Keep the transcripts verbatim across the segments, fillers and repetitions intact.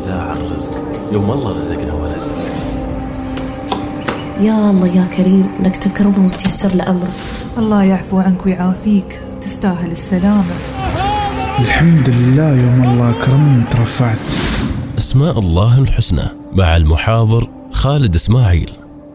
بالله على الرزق يوم الله رزقنا ولد. يا الله يا كريم لك تكرمه وتيسر لأمره. الله يعفو عنك ويعافيك، تستاهل السلامة. الحمد لله يوم الله أكرمني وترفعت. أسماء الله الحسنى مع المحاضر خالد إسماعيل.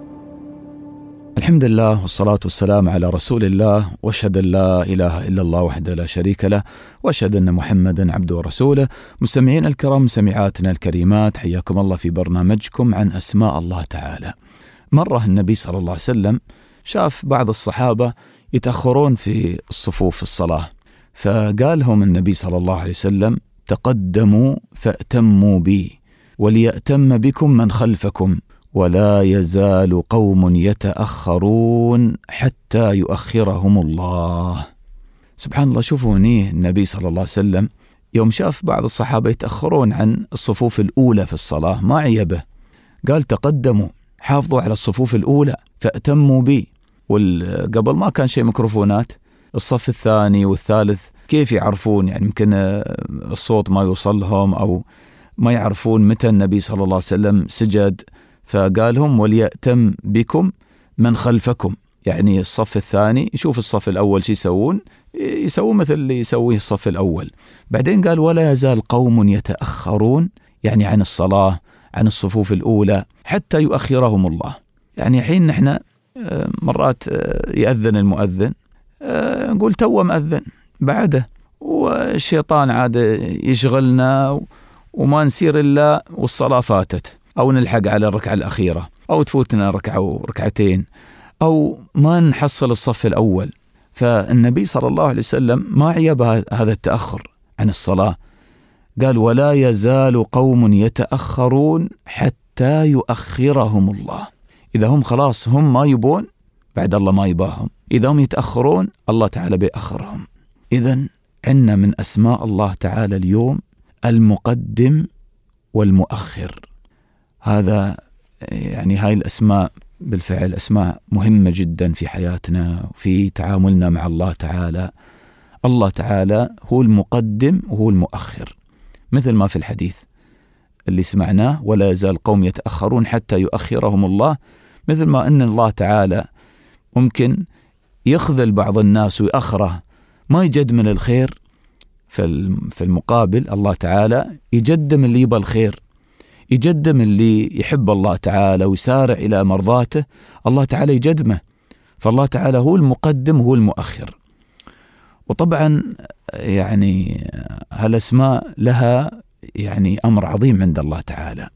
الحمد لله والصلاة والسلام على رسول الله، واشهد أن لا إله إلا الله وحده لا شريك له، واشهد أن محمدا عبده ورسوله. مستمعين الكرام، مستمعاتنا الكريمات، حياكم الله في برنامجكم عن أسماء الله تعالى. مرة النبي صلى الله عليه وسلم شاف بعض الصحابة يتأخرون في الصفوف في الصلاة، فقالهم النبي صلى الله عليه وسلم: تقدموا فأتموا بي وليأتم بكم من خلفكم، ولا يزال قوم يتأخرون حتى يؤخرهم الله. سبحان الله، شوفوا هني النبي صلى الله عليه وسلم يوم شاف بعض الصحابة يتأخرون عن الصفوف الأولى في الصلاة ما عيبه، قال: تقدموا، حافظوا على الصفوف الأولى، فأتموا بي. وقبل ما كان شيء ميكروفونات، الصف الثاني والثالث كيف يعرفون؟ يعني يمكن الصوت ما يوصلهم أو ما يعرفون متى النبي صلى الله عليه وسلم سجد، فقالهم: وليأتم بكم من خلفكم. يعني الصف الثاني يشوف الصف الأول شو يسوون، يسوون مثل اللي يسويه الصف الأول. بعدين قال: ولا يزال قوم يتأخرون، يعني عن الصلاة، عن الصفوف الأولى، حتى يؤخرهم الله. يعني حين نحن مرات يأذن المؤذن، نقول تو مأذن بعده، والشيطان عاد يشغلنا وما نسير إلا والصلاة فاتت، أو نلحق على الركعة الأخيرة، أو تفوتنا ركعة وركعتين، أو ما نحصل الصف الأول. فالنبي صلى الله عليه وسلم ما عيب هذا التأخر عن الصلاة، قال: ولا يزال قوم يتأخرون حتى يؤخرهم الله. إذا هم خلاص هم ما يبون، بعد الله ما يباهم. إذا هم يتأخرون، الله تعالى بيأخرهم. إذن عندنا من أسماء الله تعالى اليوم المقدم والمؤخر. هذا يعني هاي الأسماء بالفعل أسماء مهمة جدا في حياتنا وفي تعاملنا مع الله تعالى. الله تعالى هو المقدم وهو المؤخر، مثل ما في الحديث اللي سمعناه: ولا يزال قوم يتأخرون حتى يؤخرهم الله. مثل ما أن الله تعالى ممكن يخذل بعض الناس ويأخره، ما يجدم الخير، في المقابل الله تعالى يجدم اللي يبى الخير، يجدم اللي يحب الله تعالى ويسارع إلى مرضاته، الله تعالى يجدمه. فالله تعالى هو المقدم وهو المؤخر. وطبعا يعني هالأسماء لها يعني أمر عظيم عند الله تعالى.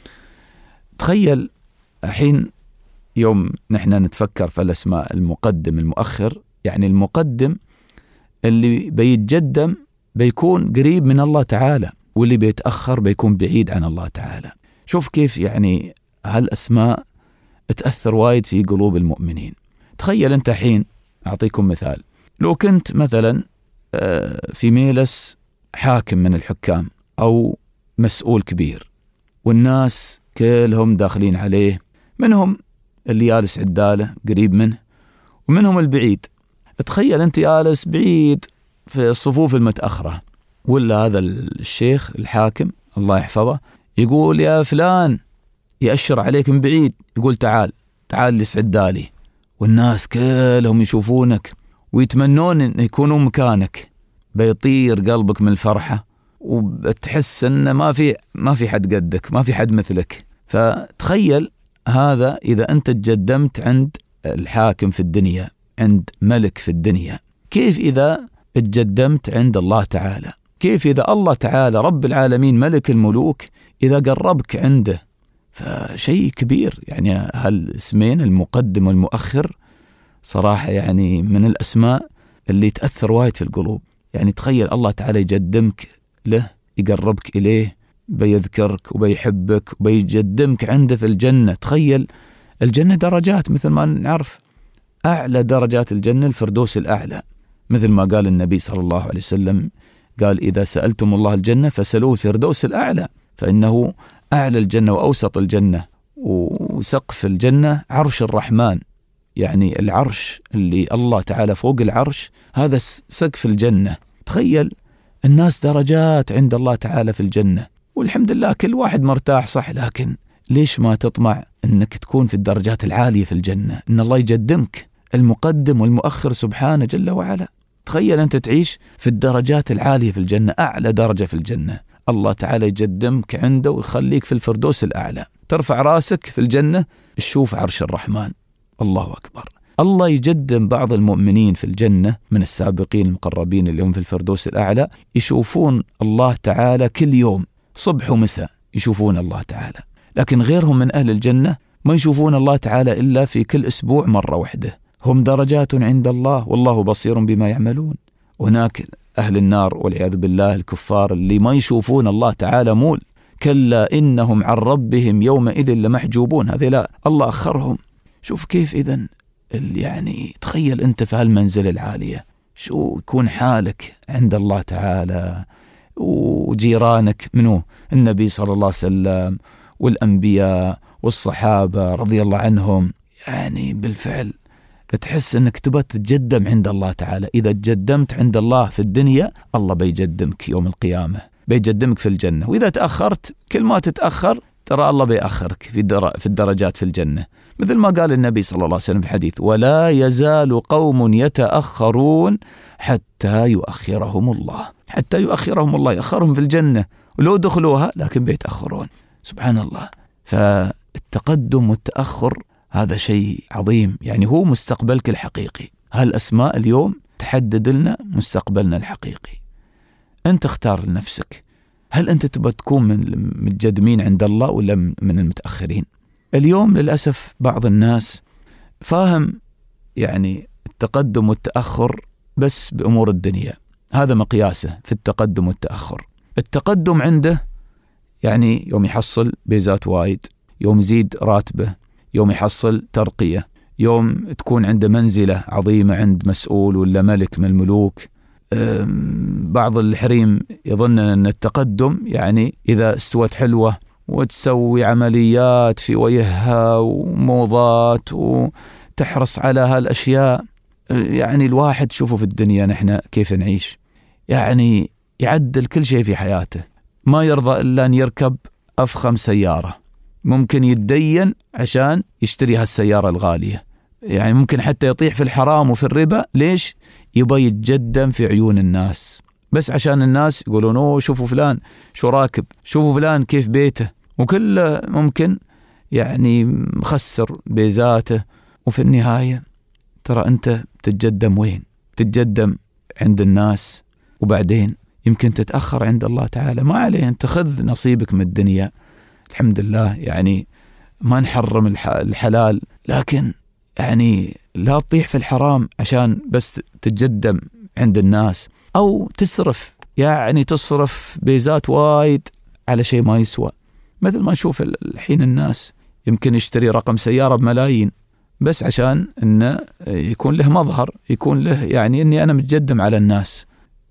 تخيل حين يوم نحن نتفكر في الأسماء المقدم المؤخر، يعني المقدم اللي بيتجدم بيكون قريب من الله تعالى، واللي بيتأخر بيكون بعيد عن الله تعالى. شوف كيف يعني هالأسماء تأثر وايد في قلوب المؤمنين. تخيل أنت حين، أعطيكم مثال، لو كنت مثلا في ميلس حاكم من الحكام أو مسؤول كبير، والناس كلهم داخلين عليه، منهم اللي يالس عداله قريب منه ومنهم البعيد. تخيل أنت يالس بعيد في الصفوف المتأخرة، ولا هذا الشيخ الحاكم الله يحفظه يقول: يا فلان، يأشر عليك من بعيد، يقول: تعال تعال لسعدالي، والناس كلهم يشوفونك ويتمنون أن يكونوا مكانك، بيطير قلبك من الفرحة، وبتحس أن ما في ما في حد قدك، ما في حد مثلك. فتخيل هذا إذا أنت تجدمت عند الحاكم في الدنيا، عند ملك في الدنيا، كيف إذا تجدمت عند الله تعالى؟ كيف إذا الله تعالى رب العالمين ملك الملوك إذا قربك عنده؟ فشيء كبير. يعني هالاسمين المقدم والمؤخر صراحة يعني من الأسماء اللي تأثر وايد في القلوب. يعني تخيل الله تعالى يجدمك له، يقربك إليه، بيذكرك وبيحبك وبيجدمك عنده في الجنة. تخيل الجنة درجات، مثل ما نعرف أعلى درجات الجنة الفردوس الأعلى، مثل ما قال النبي صلى الله عليه وسلم، قال: إذا سألتم الله الجنة فسألوه الفردوس الأعلى، فإنه أعلى الجنة وأوسط الجنة، وسقف الجنة عرش الرحمن. يعني العرش اللي الله تعالى فوق العرش، هذا سقف الجنة. تخيل الناس درجات عند الله تعالى في الجنة، والحمد لله كل واحد مرتاح صح، لكن ليش ما تطمع أنك تكون في الدرجات العالية في الجنة؟ إن الله يقدمك المقدم والمؤخر سبحانه جل وعلا. تخيل أنت تعيش في الدرجات العالية في الجنة، أعلى درجة في الجنة، الله تعالى يقدمك عنده ويخليك في الفردوس الأعلى، ترفع راسك في الجنة تشوف عرش الرحمن. الله أكبر. الله يقدم بعض المؤمنين في الجنة من السابقين المقربين اللي هم في الفردوس الأعلى، يشوفون الله تعالى كل يوم صبح ومساء يشوفون الله تعالى، لكن غيرهم من أهل الجنة ما يشوفون الله تعالى إلا في كل أسبوع مرة واحدة. هم درجات عند الله والله بصير بما يعملون. هناك أهل النار والعياذ بالله الكفار اللي ما يشوفون الله تعالى مول، كلا إنهم عن ربهم يومئذ لمحجوبون. هذه لا، الله أخرهم. شوف كيف إذن يعني تخيل أنت في هالمنزل العالية شو يكون حالك عند الله تعالى، وجيرانك منه النبي صلى الله عليه وسلم والأنبياء والصحابة رضي الله عنهم. يعني بالفعل تحس أنك تبى تتقدم عند الله تعالى. إذا تقدمت عند الله في الدنيا الله بيقدمك يوم القيامة، بيقدمك في الجنة. وإذا تأخرت كل ما تتأخر ترى الله بيأخرك في في الدرجات في الجنة، مثل ما قال النبي صلى الله عليه وسلم في حديث: ولا يزال قوم يتأخرون حتى يؤخرهم الله. حتى يؤخرهم الله، يأخرهم في الجنة ولو دخلوها لكن بيتأخرون. سبحان الله. فالتقدم والتأخر هذا شيء عظيم، يعني هو مستقبلك الحقيقي. هالأسماء اليوم تحدد لنا مستقبلنا الحقيقي. أنت اختار لنفسك، هل أنت تبى تكون من المتقدمين عند الله ولا من المتأخرين؟ اليوم للأسف بعض الناس فاهم يعني التقدم والتأخر بس بأمور الدنيا، هذا مقياسه في التقدم والتأخر. التقدم عنده يعني يوم يحصل بيزات وايد، يوم يزيد راتبه، يوم يحصل ترقية، يوم تكون عنده منزلة عظيمة عند مسؤول ولا ملك من الملوك. بعض الحريم يظن أن التقدم يعني إذا استوت حلوة وتسوي عمليات في وجهها وموضات وتحرص على هالأشياء. يعني الواحد شوفه في الدنيا نحن كيف نعيش، يعني يعدل كل شيء في حياته، ما يرضى إلا أن يركب أفخم سيارة، ممكن يتدين عشان يشتري هالسيارة الغالية، يعني ممكن حتى يطيح في الحرام وفي الربا. ليش؟ يبغى يتقدم في عيون الناس، بس عشان الناس يقولون أوه شوفوا فلان شو راكب، شوفوا فلان كيف بيته، وكله ممكن يعني مخسر بيزاته. وفي النهاية ترى أنت تتقدم وين؟ تتقدم عند الناس، وبعدين يمكن تتأخر عند الله تعالى. ما عليه، أنت خذ نصيبك من الدنيا. الحمد لله يعني ما نحرم الحلال، لكن يعني لا تطيح في الحرام عشان بس تتقدم عند الناس، أو تصرف يعني تصرف بيزات وايد على شيء ما يسوى. مثل ما نشوف الحين الناس يمكن يشتري رقم سيارة بملايين بس عشان إنه يكون له مظهر، يكون له يعني إني أنا متقدم على الناس.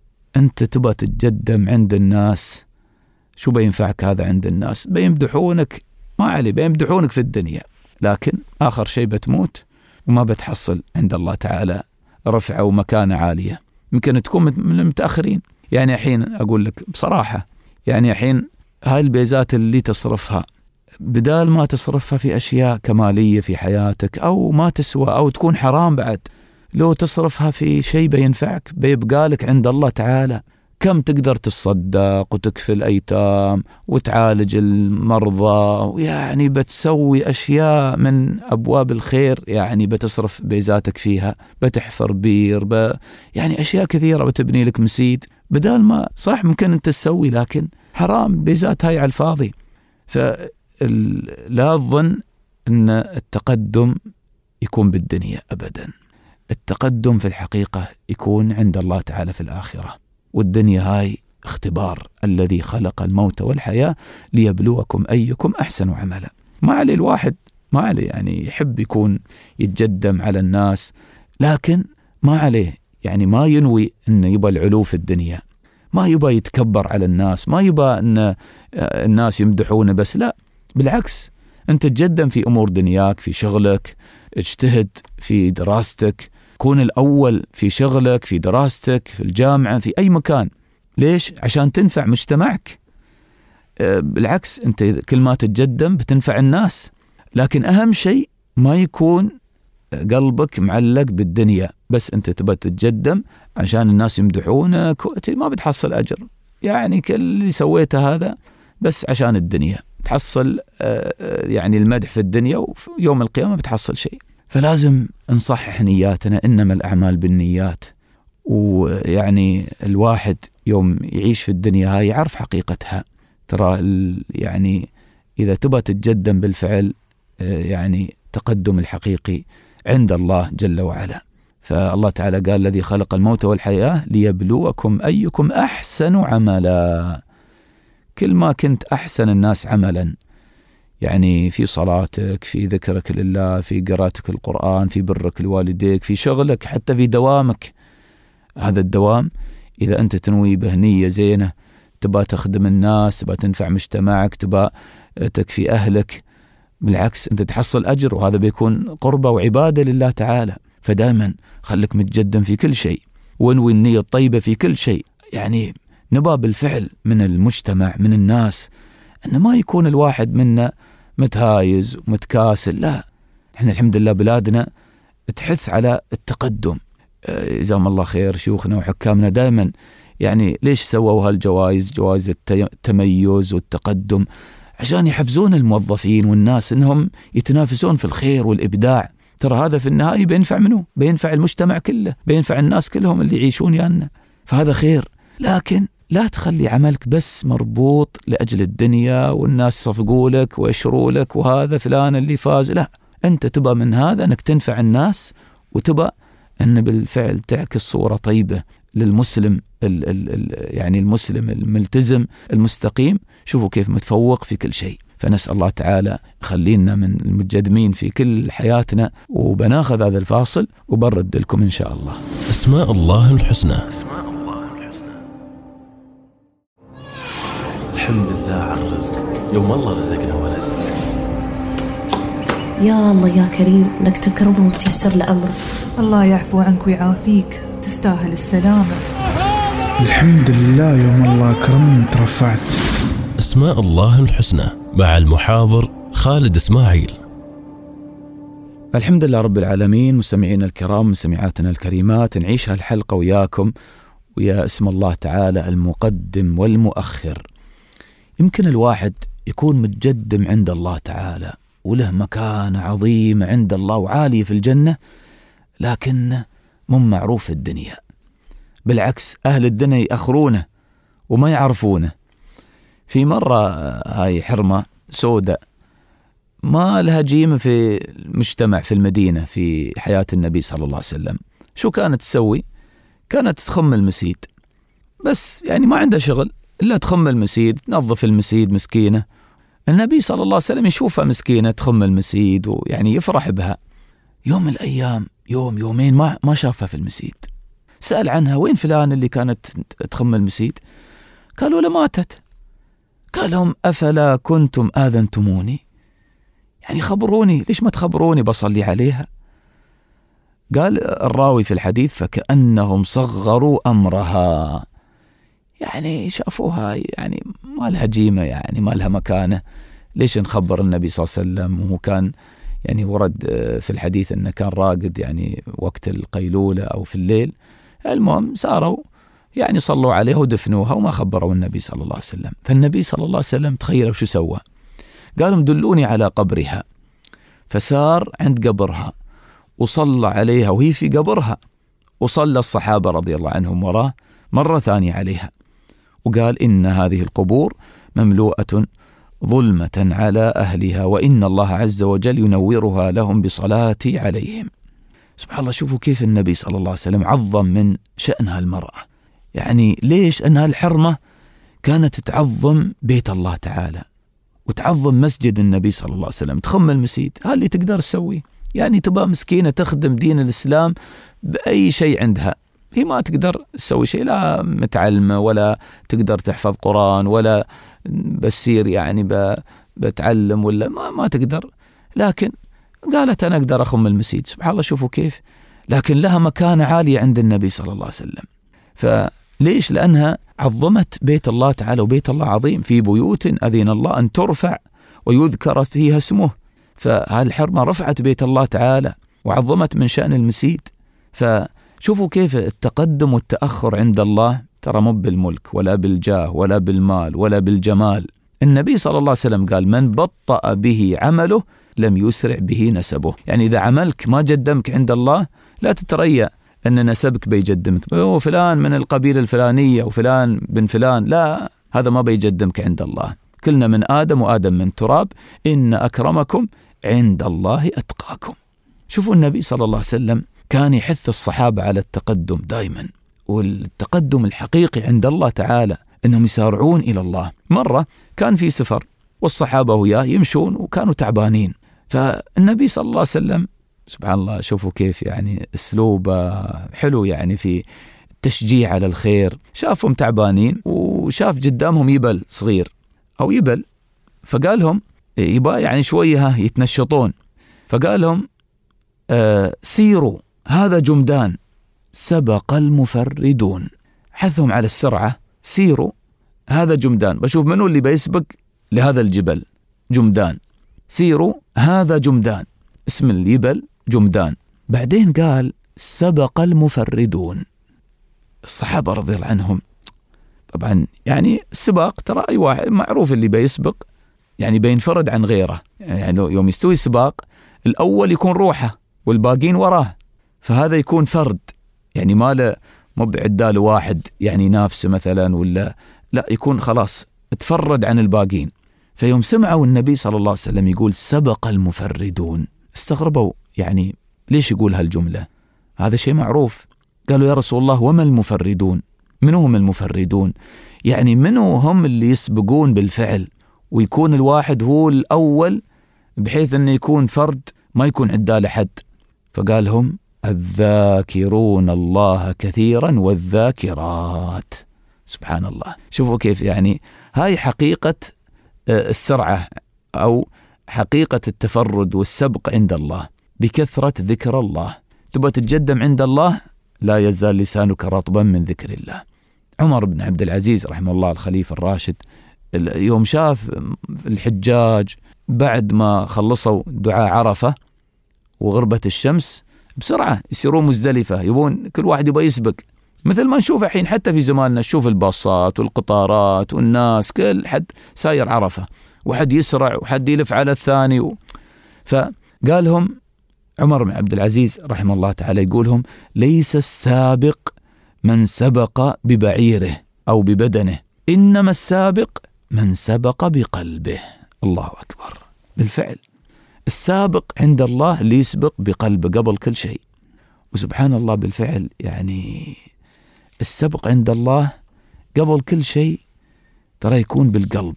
أنت تبى تتقدم عند الناس، شو بينفعك هذا عند الناس؟ بيمدحونك، ما عليه، بيمدحونك في الدنيا، لكن آخر شيء بتموت وما بتحصل عند الله تعالى رفعة ومكانة عالية. يمكن تكون من المتأخرين. يعني الحين أقول لك بصراحة، يعني الحين هاي البيزات اللي تصرفها بدال ما تصرفها في أشياء كمالية في حياتك أو ما تسوى أو تكون حرام بعد، لو تصرفها في شيء بينفعك بيبقى لك عند الله تعالى. كم تقدر تصدق وتكفل الأيتام وتعالج المرضى، ويعني بتسوي أشياء من أبواب الخير، يعني بتصرف بيزاتك فيها، بتحفر بير، ب... يعني أشياء كثيرة، بتبني لك مسيد، بدال ما صح ممكن أنت تسوي، لكن حرام بيزات هاي على الفاضي. فلا تظن أن التقدم يكون بالدنيا أبدا. التقدم في الحقيقة يكون عند الله تعالى في الآخرة. والدنيا هاي اختبار، الذي خلق الموت والحياة ليبلوكم أيكم أحسن عملا. ما عليه الواحد، ما عليه يعني يحب يكون يتقدم على الناس، لكن ما عليه يعني ما ينوي أن يبقى العلو في الدنيا، ما يبقى يتكبر على الناس، ما يبقى أن الناس يمدحونه بس، لا بالعكس، أنت تقدم في أمور دنياك، في شغلك، اجتهد في دراستك، كون الأول في شغلك، في دراستك، في الجامعة، في أي مكان. ليش؟ عشان تنفع مجتمعك. بالعكس أنت كل ما تتقدم بتنفع الناس، لكن أهم شيء ما يكون قلبك معلق بالدنيا، بس أنت تبى تتقدم عشان الناس يمدحونك، ما بتحصل أجر. يعني كل اللي سويته هذا بس عشان الدنيا، تحصل يعني المدح في الدنيا، ويوم القيامة بتحصل شيء. فلازم نصحح نياتنا، إنما الأعمال بالنيات. ويعني الواحد يوم يعيش في الدنيا هاي يعرف حقيقتها. ترى يعني إذا تبى تتقدم بالفعل، يعني تقدم الحقيقي عند الله جل وعلا. فالله تعالى قال: الذي خلق الموت والحياة ليبلوكم أيكم أحسن عملا. كل ما كنت أحسن الناس عملا، يعني في صلاتك، في ذكرك لله، في قراءتك القرآن، في برك لوالديك، في شغلك، حتى في دوامك. هذا الدوام إذا أنت تنوي به نية زينة، تبى تخدم الناس، تبى تنفع مجتمعك، تبى تكفي أهلك، بالعكس أنت تحصل أجر، وهذا بيكون قربة وعبادة لله تعالى. فدائما خلك متجدم في كل شيء، وانوي النية الطيبة في كل شيء. يعني نبى بالفعل من المجتمع، من الناس، أن ما يكون الواحد منا متهايز ومتكاسل. لا، احنا الحمد لله بلادنا تحث على التقدم. جزاهم الله خير شيوخنا وحكامنا دائما. يعني ليش سووا هالجوائز، جوائز التميز والتقدم؟ عشان يحفزون الموظفين والناس انهم يتنافسون في الخير والإبداع. ترى هذا في النهاية بينفع منه، بينفع المجتمع كله، بينفع الناس كلهم اللي يعيشون يانا، فهذا خير. لكن لا تخلي عملك بس مربوط لأجل الدنيا والناس صفقوا لك ويشروا لك وهذا فلان اللي فاز. لا، أنت تبى من هذا أنك تنفع الناس، وتبى أن بالفعل تعكس صورة طيبة للمسلم ال ال ال يعني المسلم الملتزم المستقيم. شوفوا كيف متفوق في كل شيء. فنسأل الله تعالى خلينا من المتجدمين في كل حياتنا. وبناخذ هذا الفاصل وبرد لكم إن شاء الله. أسماء الله الحسنى. الحمد لله على الرزق، يوم الله رزقنا ولد. يا الله يا كريم لك تكرمه وتيسر لأمره. الله يعفو عنك ويعافيك، تستاهل السلامة. الحمد لله يوم الله أكرمني وترفعت. أسماء الله الحسنى مع المحاضر خالد إسماعيل. الحمد لله رب العالمين. مستمعين الكرام، مستمعاتنا الكريمات، نعيش هالحلقة وياكم ويا اسم الله تعالى المقدم والمؤخر. يمكن الواحد يكون متجدم عند الله تعالى وله مكانة عظيمة عند الله وعالية في الجنة، لكن مو معروف في الدنيا. بالعكس أهل الدنيا يأخرونه وما يعرفونه. في مرة هاي حرمة سوداء ما لها جيمة في المجتمع في المدينة في حياة النبي صلى الله عليه وسلم. شو كانت تسوي؟ كانت تخم المسيد، بس يعني ما عندها شغل إلا تخم المسيد، تنظف المسيد مسكينة. النبي صلى الله عليه وسلم يشوفها مسكينة تخم المسيد ويعني يفرح بها. يوم من الأيام، يوم يومين ما ما شافها في المسيد. سأل عنها: وين فلان اللي كانت تخم المسيد؟ قالوا له: ماتت. قال لهم: أفلا كنتم آذنتموني؟ يعني خبروني، ليش ما تخبروني بصلي عليها؟ قال الراوي في الحديث: فكأنهم صغروا أمرها. يعني شافوها يعني ما لها جيمة، يعني ما لها مكانة، ليش نخبر النبي صلى الله عليه وسلم؟ وهو كان يعني ورد في الحديث أنه كان راقد يعني وقت القيلولة أو في الليل. المهم ساروا يعني صلوا عليه ودفنوها وما خبروا النبي صلى الله عليه وسلم. فالنبي صلى الله عليه وسلم تخيلوا شو سوى؟ قالوا: دلوني على قبرها. فسار عند قبرها وصلى عليها وهي في قبرها، وصلى الصحابة رضي الله عنهم وراه مرة ثانية عليها، وقال: إن هذه القبور مملوءة ظلمة على أهلها، وإن الله عز وجل ينورها لهم بصلاتي عليهم. سبحان الله. شوفوا كيف النبي صلى الله عليه وسلم عظم من شأنها المرأة. يعني ليش؟ أنها الحرمة كانت تعظم بيت الله تعالى وتعظم مسجد النبي صلى الله عليه وسلم، تخم المسيد. هذا اللي تقدر تسوي. يعني تبقى مسكينة تخدم دين الإسلام بأي شيء عندها. هي ما تقدر تسوي شيء، لا متعلمة ولا تقدر تحفظ قرآن ولا بسير يعني بتعلم ولا ما, ما تقدر، لكن قالت أنا أقدر أخم المسيد. سبحان الله. شوفوا كيف. لكن لها مكانة عالية عند النبي صلى الله عليه وسلم. ليش؟ لأنها عظمت بيت الله تعالى، وبيت الله عظيم، في بيوت أذن الله أن ترفع ويذكر فيها اسمه. فهذه الحرمة رفعت بيت الله تعالى وعظمت من شأن المسيد. فشوفوا كيف التقدم والتأخر عند الله، ترى مو بالملك ولا بالجاه ولا بالمال ولا بالجمال. النبي صلى الله عليه وسلم قال: من بطأ به عمله لم يسرع به نسبه. يعني إذا عملك ما جدمك عند الله لا تتريأ أن نسبك بيجدمك، وفلان من القبيلة الفلانية وفلان بن فلان، لا، هذا ما بيجدمك عند الله. كلنا من آدم وآدم من تراب، إن أكرمكم عند الله أتقاكم. شوفوا النبي صلى الله عليه وسلم كان يحث الصحابة على التقدم دائما، والتقدم الحقيقي عند الله تعالى أنهم يسارعون إلى الله. مرة كان في سفر والصحابة وياه يمشون وكانوا تعبانين، فالنبي صلى الله عليه وسلم سبحان الله، شوفوا كيف يعني أسلوبه حلو يعني في التشجيع على الخير. شافهم تعبانين وشاف قدامهم يبل صغير أو يبل، فقال لهم يبقى يعني شوية يتنشطون، فقال لهم آه سيروا هذا جمدان سبق المفردون. حثهم على السرعة، سيروا هذا جمدان، بشوف منو اللي بيسبق لهذا الجبل. جمدان، سيروا هذا جمدان، اسم الجبل جمدان. بعدين قال سبق المفردون. الصحابة رضي الله عنهم طبعا يعني السباق ترى أي واحد معروف اللي بيسبق يعني بينفرد عن غيره، يعني يوم يستوي سباق الأول يكون روحه والباقين وراه، فهذا يكون فرد، يعني ما له مو بعدال واحد يعني نافسه مثلا، ولا لا، يكون خلاص تفرد عن الباقين. فيوم سمعوا النبي صلى الله عليه وسلم يقول سبق المفردون استغربوا، يعني ليش يقول هالجملة؟ هذا شيء معروف. قالوا يا رسول الله وما المفردون؟ منو هم المفردون؟ يعني منو هم اللي يسبقون بالفعل ويكون الواحد هو الأول بحيث أنه يكون فرد ما يكون عدال أحد؟ فقال هم الذاكرون الله كثيرا والذاكرات. سبحان الله، شوفوا كيف يعني هاي حقيقة السرعة أو حقيقة التفرد والسبق عند الله بكثرة ذكر الله. تبغى تتجدم عند الله لا يزال لسانك رطبا من ذكر الله. عمر بن عبد العزيز رحمه الله الخليفة الراشد يوم شاف الحجاج بعد ما خلصوا دعاء عرفة وغربت الشمس بسرعة يصيرون مزدلفة، يبون كل واحد يبغى يسبق، مثل ما نشوف الحين حتى في زماننا، نشوف الباصات والقطارات والناس كل حد ساير عرفة، وحد يسرع وحد يلف على الثاني و... فقالهم عمر بن عبد العزيز رحمه الله تعالى يقولهم ليس السابق من سبق ببعيره أو ببدنه، إنما السابق من سبق بقلبه. الله أكبر. بالفعل السابق عند الله اللي يسبق بقلبه قبل كل شيء. وسبحان الله بالفعل يعني السبق عند الله قبل كل شيء ترى يكون بالقلب.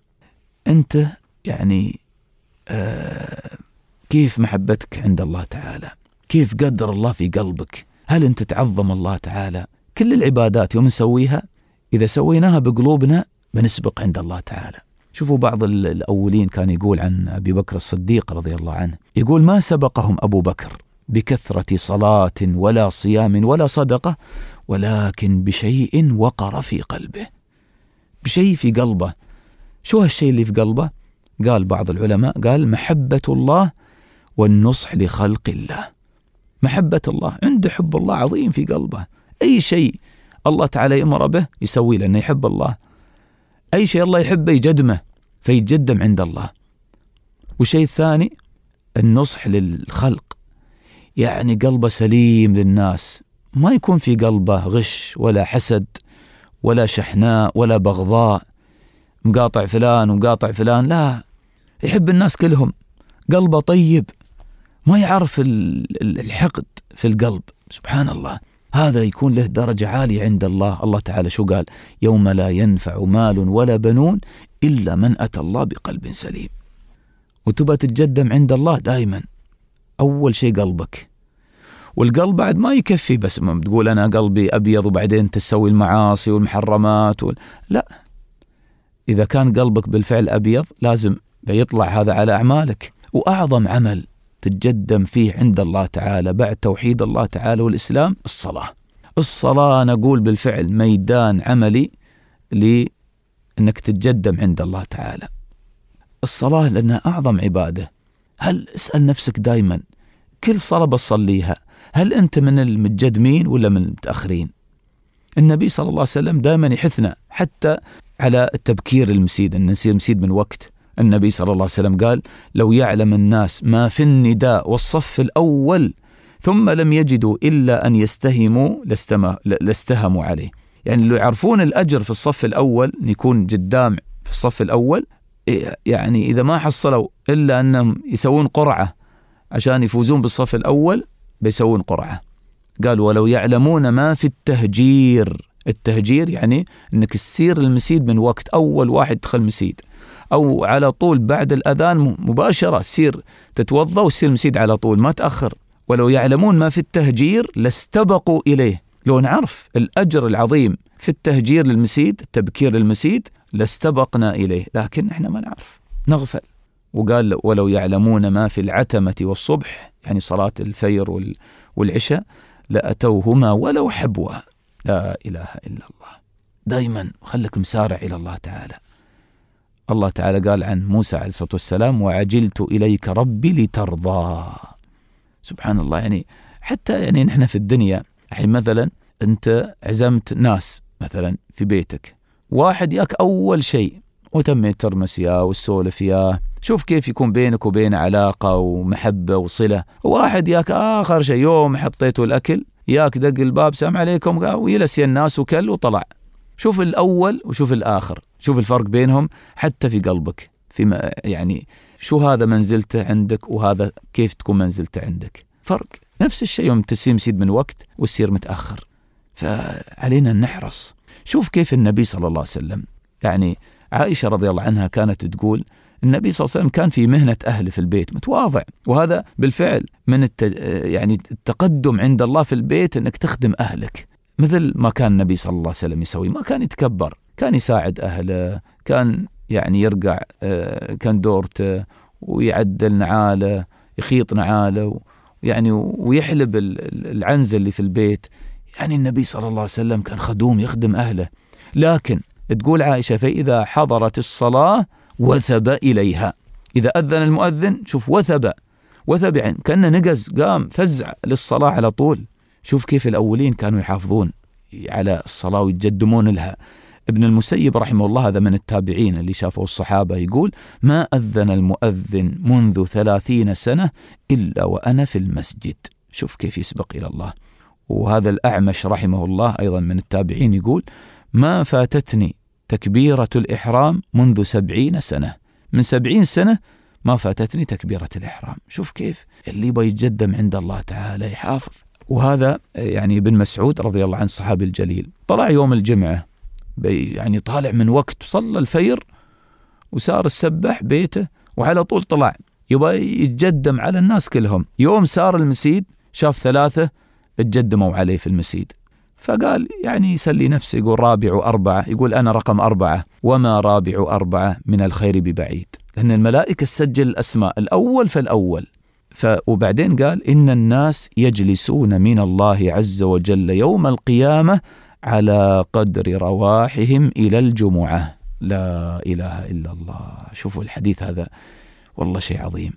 أنت يعني آه كيف محبتك عند الله تعالى، كيف قدر الله في قلبك، هل أنت تعظم الله تعالى؟ كل العبادات يوم نسويها إذا سويناها بقلوبنا بنسبق عند الله تعالى. شوفوا بعض الأولين كان يقول عن أبي بكر الصديق رضي الله عنه، يقول ما سبقهم أبو بكر بكثرة صلاة ولا صيام ولا صدقة، ولكن بشيء وقر في قلبه. بشيء في قلبه. شو هالشيء اللي في قلبه؟ قال بعض العلماء قال محبة الله والنصح لخلق الله. محبة الله، عنده حب الله عظيم في قلبه، أي شيء الله تعالى يأمر به يسوي لأنه يحب الله، أي شيء الله يحبه يجدمه فيتجدم عند الله. والشيء الثاني النصح للخلق، يعني قلبه سليم للناس، ما يكون في قلبه غش ولا حسد ولا شحناء ولا بغضاء، مقاطع فلان ومقاطع فلان، لا، يحب الناس كلهم، قلبه طيب، ما يعرف الحقد في القلب. سبحان الله، هذا يكون له درجة عالية عند الله. الله تعالى شو قال؟ يوم لا ينفع مال ولا بنون إلا من أتى الله بقلب سليم. وتبى تتجدم عند الله دائما أول شيء قلبك. والقلب بعد ما يكفي بس ما تقول أنا قلبي أبيض وبعدين تسوي المعاصي والمحرمات وال... لا، إذا كان قلبك بالفعل أبيض لازم بيطلع هذا على أعمالك. وأعظم عمل تتجدم فيه عند الله تعالى بعد توحيد الله تعالى والإسلام الصلاة. الصلاة نقول بالفعل ميدان عملي لأنك تتجدم عند الله تعالى. الصلاة لأنها أعظم عبادة. هل اسأل نفسك دايما كل صلاة بصليها هل أنت من المتجدمين ولا من المتأخرين؟ النبي صلى الله عليه وسلم دائما يحثنا حتى على التبكير المسيد، أن نصير مسيد من وقت. النبي صلى الله عليه وسلم قال لو يعلم الناس ما في النداء والصف الأول ثم لم يجدوا إلا أن يستهموا لاستهموا عليه. يعني لو يعرفون الأجر في الصف الأول يكون قدام في الصف الأول، يعني إذا ما حصلوا إلا أنهم يسوون قرعة عشان يفوزون بالصف الأول بيسوون قرعة. قال ولو يعلمون ما في التهجير. التهجير يعني أنك تسير المسيد من وقت أول واحد دخل مسيد، أو على طول بعد الأذان مباشرة سير تتوضأ وسير المسيد على طول ما تأخر. ولو يعلمون ما في التهجير لاستبقوا إليه. لو نعرف الأجر العظيم في التهجير للمسيد التبكير للمسيد لاستبقنا إليه، لكن إحنا ما نعرف نغفل. وقال ولو يعلمون ما في العتمة والصبح يعني صلاة الفجر والعشاء لأتوهما ولو حبوا. لا إله إلا الله. دايما خلك مسارع إلى الله تعالى. الله تعالى قال عن موسى عليه الصلاة والسلام وعجلت إليك ربي لترضى. سبحان الله. يعني حتى يعني نحن في الدنيا الحين مثلا أنت عزمت ناس مثلا في بيتك، واحد ياك أول شيء وتميت ترمس ياه والسولف ياه، شوف كيف يكون بينك وبين علاقة ومحبة وصلة. واحد ياك آخر شيء يوم حطيته الأكل ياك دق الباب سلام عليكم ويلس الناس وكل وطلع. شوف الأول وشوف الآخر، شوف الفرق بينهم حتى في قلبك، في يعني شو هذا منزلته عندك وهذا كيف تكون منزلته عندك، فرق. نفس الشيء يوم تسير مسيد من وقت والسير متأخر. فعلينا نحرص. شوف كيف النبي صلى الله عليه وسلم، يعني عائشة رضي الله عنها كانت تقول النبي صلى الله عليه وسلم كان في مهنة أهله في البيت متواضع، وهذا بالفعل من الت... يعني التقدم عند الله في البيت أنك تخدم أهلك مثل ما كان النبي صلى الله عليه وسلم يسوي. ما كان يتكبر، كان يساعد أهله، كان يعني يرقع كان دورته ويعدل نعاله، يخيط نعاله يعني ويحلب العنزة اللي في البيت. يعني النبي صلى الله عليه وسلم كان خدوم يخدم أهله. لكن تقول عائشة فإذا حضرت الصلاة وثب إليها. إذا أذن المؤذن شوف وثب، وثب يعني كأنه نقز قام فزع للصلاة على طول. شوف كيف الأولين كانوا يحافظون على الصلاة ويتجدمون لها. ابن المسيب رحمه الله هذا من التابعين اللي شافوا الصحابة يقول ما أذن المؤذن منذ ثلاثين سنة إلا وأنا في المسجد. شوف كيف يسبق إلى الله. وهذا الأعمش رحمه الله أيضا من التابعين يقول ما فاتتني تكبيرة الإحرام منذ سبعين سنة، من سبعين سنة ما فاتتني تكبيرة الإحرام. شوف كيف اللي بيتجدم عند الله تعالى يحافظ. وهذا يعني ابن مسعود رضي الله عنه الصحابي الجليل طلع يوم الجمعة يعني طالع من وقت صلى الفجر وسار السبح بيته وعلى طول طلع يبقى يتجدم على الناس كلهم. يوم سار المسيد شاف ثلاثة اتجدموا عليه في المسيد، فقال يعني يسلي نفسه يقول رابع أربعة، يقول أنا رقم أربعة وما رابع أربعة من الخير ببعيد، لأن الملائكة سجل الأسماء الأول فالأول. ف وبعدين قال إن الناس يجلسون من الله عز وجل يوم القيامة على قدر رواحهم إلى الجمعة. لا إله إلا الله. شوفوا الحديث هذا والله شيء عظيم.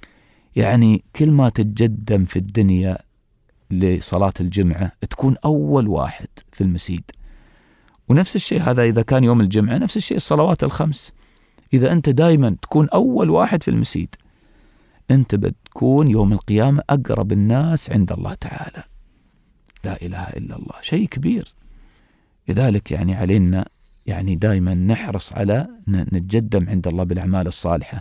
يعني كل ما تتجدم في الدنيا لصلاة الجمعة تكون أول واحد في المسيد. ونفس الشيء هذا إذا كان يوم الجمعة، نفس الشيء الصلوات الخمس. إذا أنت دائما تكون أول واحد في المسيد أنت بتكون يوم القيامة أقرب الناس عند الله تعالى. لا إله إلا الله. شيء كبير. لذلك يعني علينا يعني دائما نحرص على نتجدم عند الله بالأعمال الصالحة.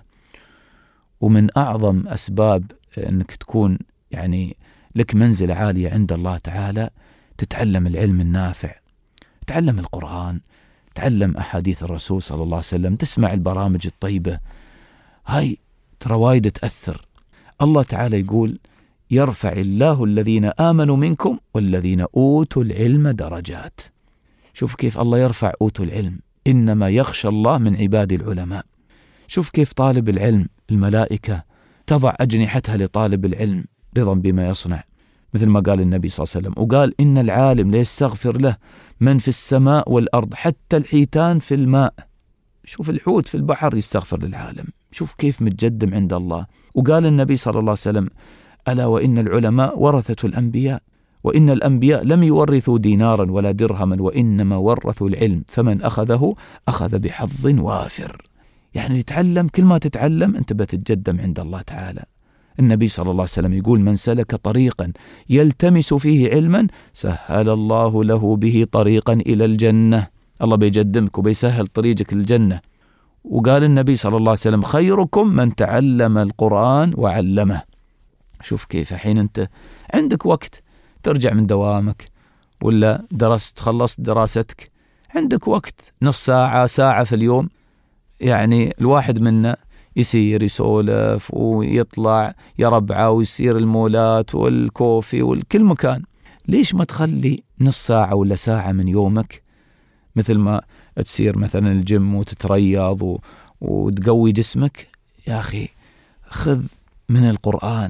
ومن أعظم أسباب أنك تكون يعني لك منزلة عالية عند الله تعالى تتعلم العلم النافع، تتعلم القرآن، تتعلم أحاديث الرسول صلى الله عليه وسلم، تسمع البرامج الطيبة. هاي ترى وايد تأثر. الله تعالى يقول يرفع الله الذين آمنوا منكم والذين أوتوا العلم درجات. شوف كيف الله يرفع أوتوا العلم، إنما يخشى الله من عباد العلماء. شوف كيف طالب العلم الملائكة تضع أجنحتها لطالب العلم رضا بما يصنع. مثل ما قال النبي صلى الله عليه وسلم، وقال إن العالم ليستغفر له من في السماء والأرض حتى الحيتان في الماء. شوف الحوت في البحر يستغفر للعالم، شوف كيف متجدم عند الله. وقال النبي صلى الله عليه وسلم ألا وإن العلماء ورثة الأنبياء، وإن الأنبياء لم يورثوا دينارا ولا درهما وإنما ورثوا العلم فمن أخذه أخذ بحظ وافر. يعني تتعلم، كل ما تتعلم أنت بتتجدم عند الله تعالى. النبي صلى الله عليه وسلم يقول من سلك طريقا يلتمس فيه علما سهل الله له به طريقا إلى الجنة. الله بيجدمك وبيسهل طريقك للجنة. وقال النبي صلى الله عليه وسلم خيركم من تعلم القرآن وعلمه. شوف كيف حين أنت عندك وقت ترجع من دوامك ولا درست خلصت دراستك، عندك وقت نص ساعة ساعة في اليوم، يعني الواحد منا يسير يسولف ويطلع يربعه ويسير المولات والكوفي والكل مكان. ليش ما تخلي نص ساعة ولا ساعة من يومك مثل ما تسير مثلا الجيم وتتريض و... وتقوي جسمك؟ يا أخي خذ من القرآن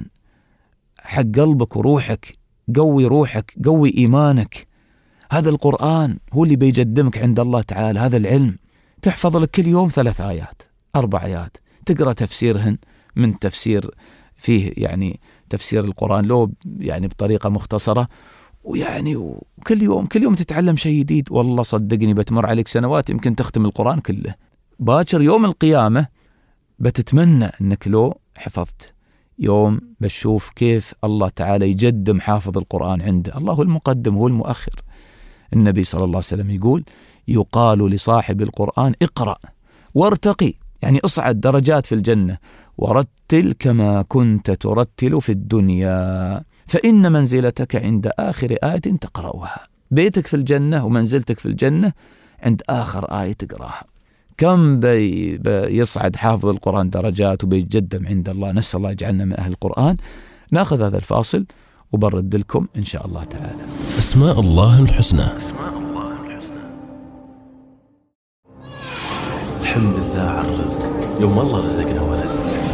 حق قلبك وروحك، قوي روحك، قوي إيمانك. هذا القرآن هو اللي بيجدمك عند الله تعالى. هذا العلم تحفظ لك كل يوم ثلاث آيات أربع آيات، تقرأ تفسيرهن من تفسير فيه يعني تفسير القرآن له يعني بطريقة مختصرة، ويعني وكل يوم كل يوم تتعلم شيء جديد. والله صدقني بتمر عليك سنوات يمكن تختم القرآن كله. باكر يوم القيامة بتتمنى أنك لو حفظت. يوم بتشوف كيف الله تعالى يجدم حافظ القرآن عنده. الله هو المقدم هو المؤخر. النبي صلى الله عليه وسلم يقول يقال لصاحب القرآن اقرأ وارتقي، يعني اصعد درجات في الجنة، ورتل كما كنت ترتل في الدنيا فإن منزلتك عند آخر آية تقرأها. بيتك في الجنة ومنزلتك في الجنة عند آخر آية تقرأها. كم بي بيصعد حافظ القرآن درجات وبيتجدم عند الله. نسأل الله يجعلنا من أهل القرآن. ناخذ هذا الفاصل وبرد لكم إن شاء الله تعالى. أسماء الله الحسنى. الحمد لله على الرزق، يوم الله رزقنا ولد.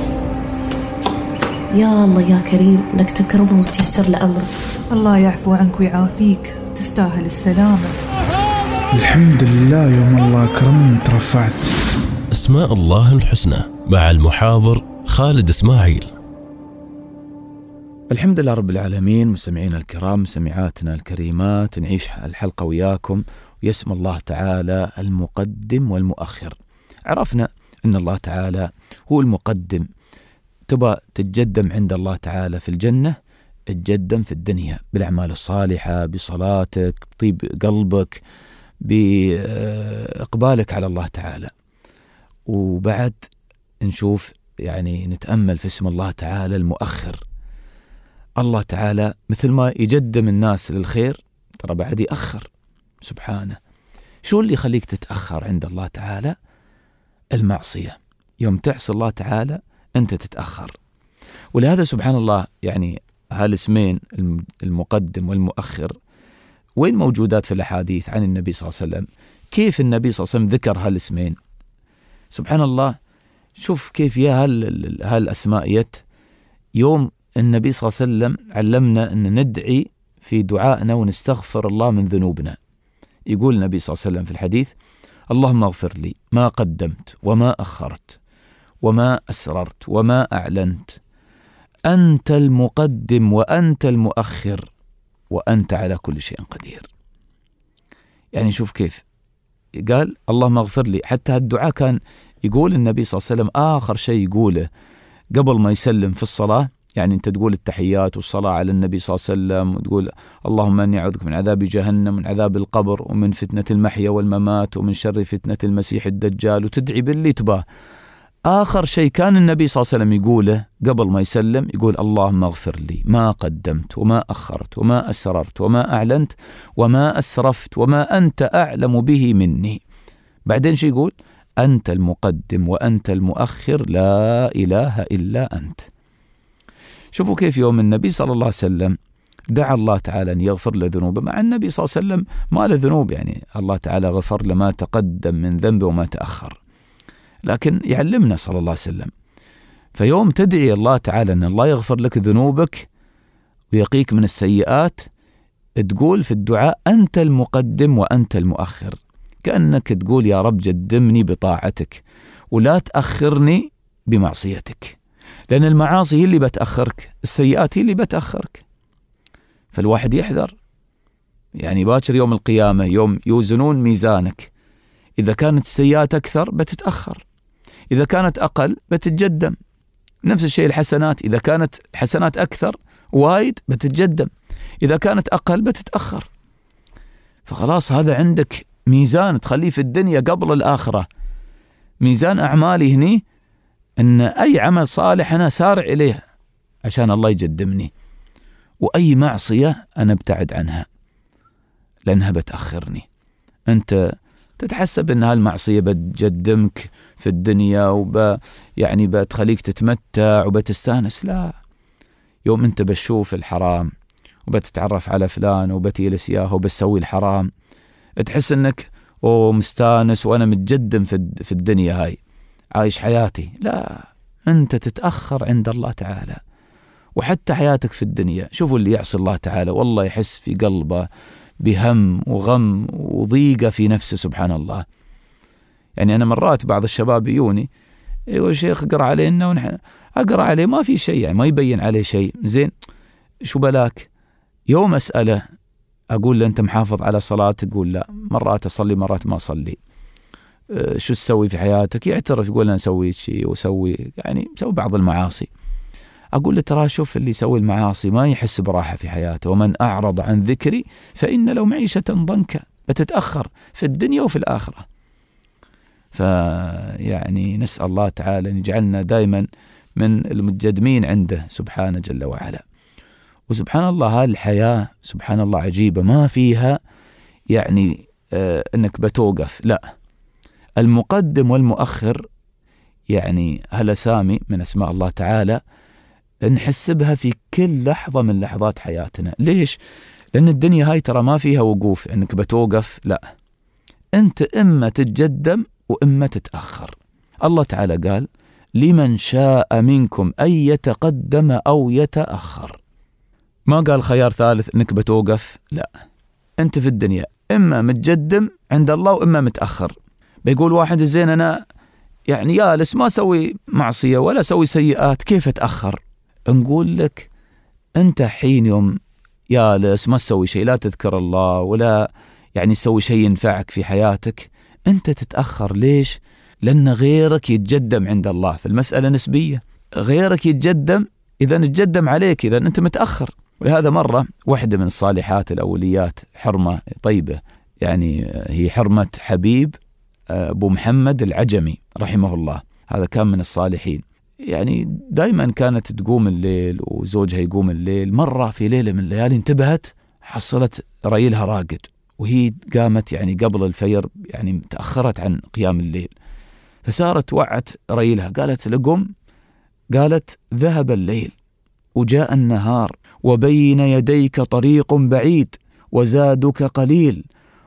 يا الله يا كريم لك تكرمه وتيسر لأمره. الله يعفو عنك ويعافيك، تستاهل السلامة. الحمد لله يوم الله أكرمني وترفعت. أسماء الله الحسنى مع المحاضر خالد إسماعيل. الحمد لله رب العالمين. مستمعين الكرام، سمعاتنا الكريمات، نعيش الحلقة وياكم ويسمى الله تعالى المقدم والمؤخر. عرفنا أن الله تعالى هو المقدم. تبى تتجدم عند الله تعالى في الجنة، تتجدم في الدنيا بالأعمال الصالحة، بصلاتك، بطيب قلبك، بإقبالك على الله تعالى. وبعد نشوف يعني نتأمل في اسم الله تعالى المؤخر. الله تعالى مثل ما يجدم الناس للخير ترى بعد يأخر سبحانه. شو اللي يخليك تتأخر عند الله تعالى؟ المعصية. يوم تعصي الله تعالى أنت تتأخر. ولهذا سبحان الله يعني هالاسمين المقدم والمؤخر وين موجودات في الأحاديث عن النبي صلى الله عليه وسلم؟ كيف النبي صلى الله عليه وسلم ذكر هالاسمين؟ سبحان الله. شوف كيف يا هال هالأسماء يت يوم النبي صلى الله عليه وسلم علمنا أن ندعي في دعائنا ونستغفر الله من ذنوبنا. يقول النبي صلى الله عليه وسلم في الحديث اللهم اغفر لي ما قدمت وما أخرت وما أسررت وما أعلنت، أنت المقدم وأنت المؤخر وأنت على كل شيء قدير. يعني شوف كيف قال اللهم اغفر لي. حتى الدعاء كان يقول النبي صلى الله عليه وسلم آخر شيء يقوله قبل ما يسلم في الصلاة. يعني أنت تقول التحيات والصلاة على النبي صلى الله عليه وسلم وتقول اللهم أني أعوذك من عذاب جهنم ومن عذاب القبر ومن فتنة المحيا والممات ومن شر فتنة المسيح الدجال، وتدعي باللي تباه. آخر شيء كان النبي صلى الله عليه وسلم يقوله قبل ما يسلم يقول اللهم اغفر لي ما قدمت وما أخرت وما أسررت وما أعلنت وما أسرفت وما أنت أعلم به مني. بعدين شو يقول؟ أنت المقدم وأنت المؤخر لا إله إلا أنت. شوفوا كيف يوم النبي صلى الله عليه وسلم دعا الله تعالى أن يغفر له ذنوبه، مع النبي صلى الله عليه وسلم ما له ذنوب، يعني الله تعالى غفر له ما تقدم من ذنبه وما تأخر، لكن يعلمنا صلى الله عليه وسلم. فيوم تدعي الله تعالى أن الله يغفر لك ذنوبك ويقيك من السيئات، تقول في الدعاء أنت المقدم وأنت المؤخر، كأنك تقول يا رب جدمني بطاعتك ولا تأخرني بمعصيتك، لأن المعاصي هي اللي بتأخرك، السيئات هي اللي بتأخرك. فالواحد يحذر، يعني باكر يوم القيامة يوم يوزنون ميزانك، إذا كانت السيئات أكثر بتتأخر، إذا كانت أقل بتتجدم. نفس الشيء الحسنات، إذا كانت حسنات أكثر وايد بتتجدم، إذا كانت أقل بتتأخر. فخلاص هذا عندك ميزان تخليه في الدنيا قبل الآخرة، ميزان أعمالي هني أن أي عمل صالح أنا سارع إليه عشان الله يجدمني، وأي معصية أنا ابتعد عنها لأنها بتأخرني. أنت تتحسب أن هالمعصية بتجدمك في الدنيا وب يعني بتخليك تتمتع وبتستانس، لا، يوم أنت بتشوف الحرام وبتتعرف على فلان وبتجلس إياه وبتسوي الحرام، تحس أنك أوه مستانس وأنا متجدم في الدنيا هاي عايش حياتي. لا، أنت تتأخر عند الله تعالى. وحتى حياتك في الدنيا، شوفوا اللي يعصي الله تعالى والله يحس في قلبه بهم وغم وضيقة في نفسه، سبحان الله. يعني أنا مرات بعض الشباب يوني يقول شيخ اقرأ علينا، ونحن أقرأ عليه ما في شيء، يعني ما يبين عليه شيء، زين شو بلاك؟ يوم أسأله أقول له أنت محافظ على صلاة؟ يقول لا، مرات أصلي مرات ما أصلي. أه شو تسوي في حياتك؟ يعترف يقول أنا سويت شيء وسوي يعني سوي بعض المعاصي. أقول له ترى شوف اللي يسوي المعاصي ما يحس براحة في حياته، ومن أعرض عن ذكري فإن له معيشة ضنكا، بتتأخر في الدنيا وفي الآخرة. فيعني نسأل الله تعالى أن يجعلنا دائما من المتجدمين عنده سبحانه جل وعلا. وسبحان الله هالحياة سبحان الله عجيبة، ما فيها يعني آه أنك بتوقف، لا، المقدم والمؤخر يعني هالأسامي من أسماء الله تعالى نحسبها في كل لحظة من لحظات حياتنا. ليش؟ لأن الدنيا هاي ترى ما فيها وقوف أنك بتوقف، لا، أنت إما تتجدم وإما تتأخر. الله تعالى قال لمن شاء منكم أن يتقدم أو يتأخر، ما قال خيار ثالث أنك بتوقف، لا، أنت في الدنيا إما متجدم عند الله وإما متأخر. بيقول واحد زين أنا يعني جالس ما سوي معصية ولا سوي سيئات، كيف أتأخر؟ نقول لك أنت حين يوم جالس ما تسوي شيء، لا تذكر الله ولا يعني تسوي شيء ينفعك في حياتك، أنت تتأخر. ليش؟ لأن غيرك يتجدم عند الله، في المسألة نسبية، غيرك يتجدم، إذا نتجدم عليك إذا أنت متأخر. ولهذا مرة واحدة من الصالحات الأوليات، حرمة طيبة، يعني هي حرمة حبيب أبو محمد العجمي رحمه الله، هذا كان من الصالحين، يعني دائما كانت تقوم الليل وزوجها يقوم الليل. مرة في ليلة من الليالي انتبهت حصلت ريلها راقد، وهي قامت يعني قبل الفجر، يعني تأخرت عن قيام الليل، فسارت وعت ريلها قالت لقم، قالت ذهب الليل وجاء النهار وبين يديك طريق بعيد وزادك قليل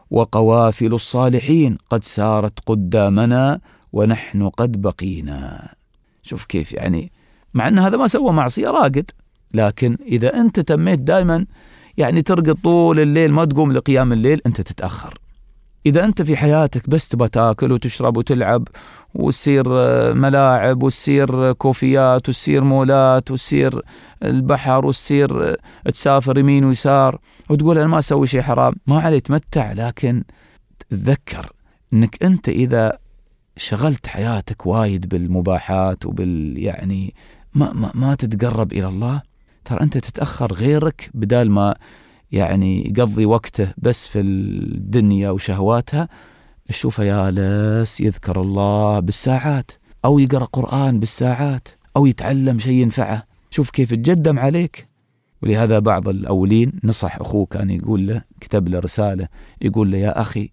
وقوافل الصالحين قد سارت قدامنا ونحن قد بقينا. شوف كيف يعني، مع أن هذا ما سوى معصية، راقد، لكن إذا أنت تميت دائما يعني ترقد طول الليل ما تقوم لقيام الليل، أنت تتأخر. إذا أنت في حياتك بس تبى تاكل وتشرب وتلعب وتصير ملاعب وتصير كوفيات وتصير مولات وتصير البحر وتصير تسافر يمين ويسار وتقول أنا ما أسوي شيء حرام، ما عليه تمتع، لكن تذكر أنك أنت إذا شغلت حياتك وايد بالمباحات وبال يعني ما, ما, ما تتقرب إلى الله، ترى أنت تتأخر. غيرك بدال ما يعني يقضي وقته بس في الدنيا وشهواتها، شوفه يالس يذكر الله بالساعات، أو يقرأ قرآن بالساعات، أو يتعلم شيء ينفعه. شوف كيف تجدم عليك. ولهذا بعض الأولين نصح أخوه، كان يقول له، كتب له رسالة يقول له يا أخي